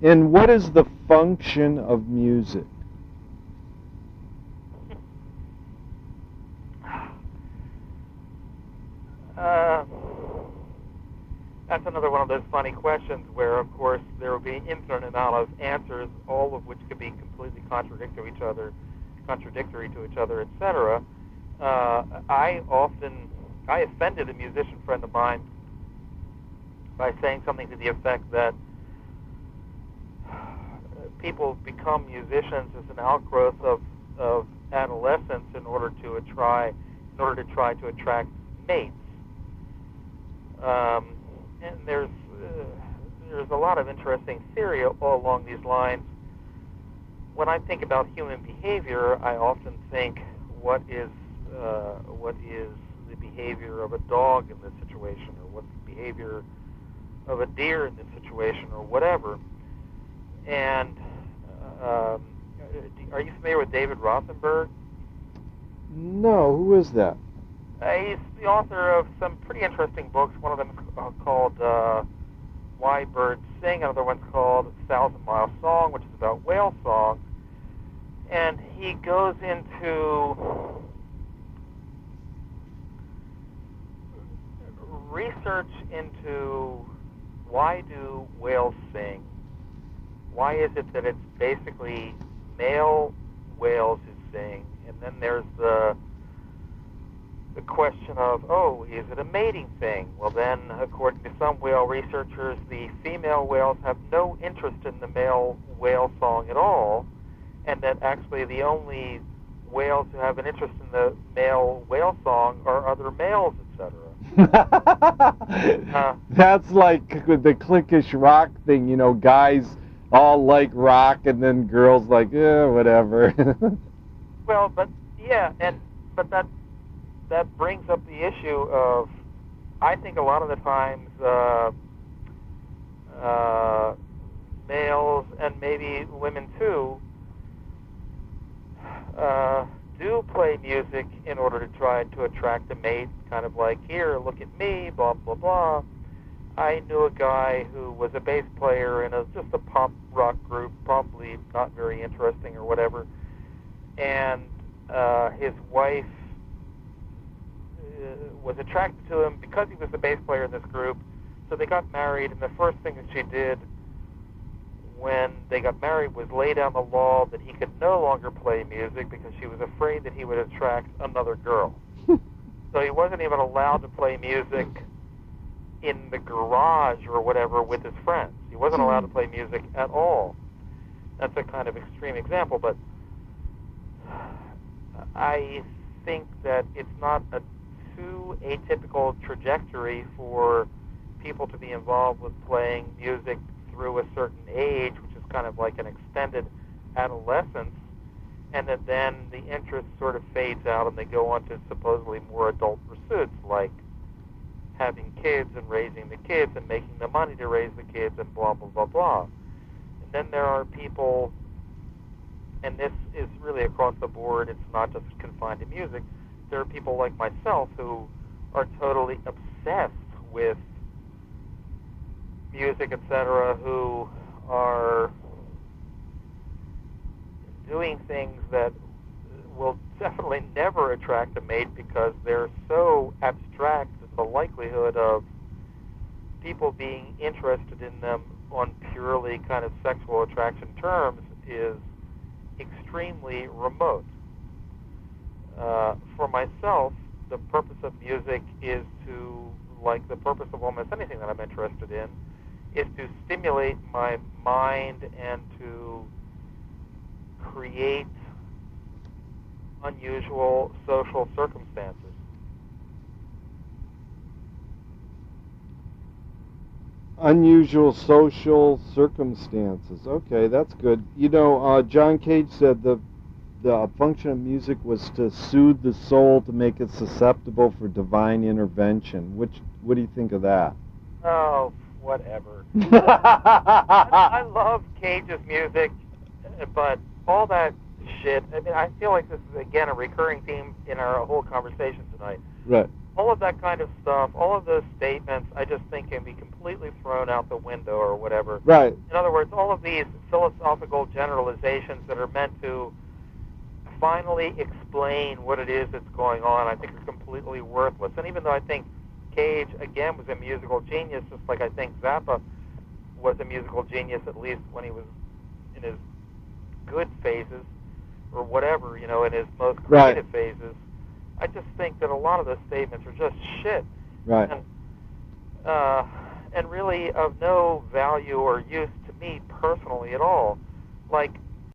And what is the function of music? That's another one of those funny questions where, of course, there will be an infinite amount of answers, all of which could be completely contradictory to each other, etc. I offended a musician friend of mine by saying something to the effect that people become musicians as an outgrowth of adolescence in order to try to attract mates. And there's a lot of interesting theory all along these lines. When I think about human behavior, I often think, what is the behavior of a dog in this situation, or what's the behavior of a deer in this situation, or whatever. And are you familiar with David Rothenberg? No, who is that? He's the author of some pretty interesting books. One of them is called Why Birds Sing. Another one's called 1,000-Mile Song, which is about whale song. And he goes into research into why do whales sing? Why is it that it's basically male whales who sing? And then there's the question of, is it a mating thing? Well, then, according to some whale researchers, the female whales have no interest in the male whale song at all, and that actually the only whales who have an interest in the male whale song are other males, etc. That's like the cliquish rock thing, guys all like rock, and then girls like, whatever. Well, but that brings up the issue of, I think a lot of the times males, and maybe women too, do play music in order to try to attract a mate, kind of like, here, look at me, blah, blah, blah. I knew a guy who was a bass player in just a pop rock group, probably not very interesting or whatever, and his wife was attracted to him because he was the bass player in this group. So they got married, and the first thing that she did when they got married was lay down the law that he could no longer play music because she was afraid that he would attract another girl. So he wasn't even allowed to play music in the garage or whatever with his friends. He wasn't allowed to play music at all. That's a kind of extreme example, but I think that it's not a too atypical trajectory for people to be involved with playing music through a certain age, which is kind of like an extended adolescence, and that then the interest sort of fades out and they go on to supposedly more adult pursuits like having kids and raising the kids and making the money to raise the kids and blah, blah, blah, blah. And then there are people, and this is really across the board, it's not just confined to music, there are people like myself who are totally obsessed with music, etc., who are doing things that will definitely never attract a mate because they're so abstract that the likelihood of people being interested in them on purely kind of sexual attraction terms is extremely remote. For myself, the purpose of music is to, like the purpose of almost anything that I'm interested in, is to stimulate my mind and to create unusual social circumstances. Unusual social circumstances. Okay, that's good. John Cage said the function of music was to soothe the soul, to make it susceptible for divine intervention. What do you think of that? Oh, whatever. I love Cage's music, but all that shit, I mean, I feel like this is, again, a recurring theme in our whole conversation tonight. Right. all of that kind of stuff, all of those statements, I just think can be completely thrown out the window or whatever. Right. In other words, all of these philosophical generalizations that are meant to finally explain what it is that's going on, I think are completely worthless. And even though I think Cage, again, was a musical genius, just like I think Zappa was a musical genius, at least when he was in his good phases, or whatever, you know, in his most creative phases, I just think that a lot of those statements are just shit. Right. And really of no value or use to me personally at all. Like,